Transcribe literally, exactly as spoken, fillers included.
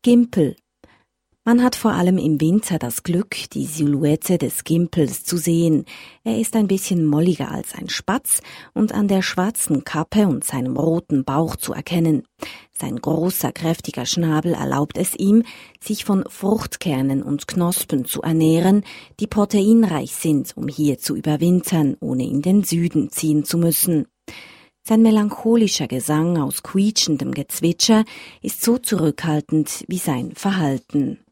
Gimpel. Man hat vor allem im Winter das Glück, die Silhouette des Gimpels zu sehen. Er ist ein bisschen molliger als ein Spatz und an der schwarzen Kappe und seinem roten Bauch zu erkennen. Sein großer, kräftiger Schnabel erlaubt es ihm, sich von Fruchtkernen und Knospen zu ernähren, die proteinreich sind, um hier zu überwintern, ohne in den Süden ziehen zu müssen. Sein melancholischer Gesang aus quietschendem Gezwitscher ist so zurückhaltend wie sein Verhalten.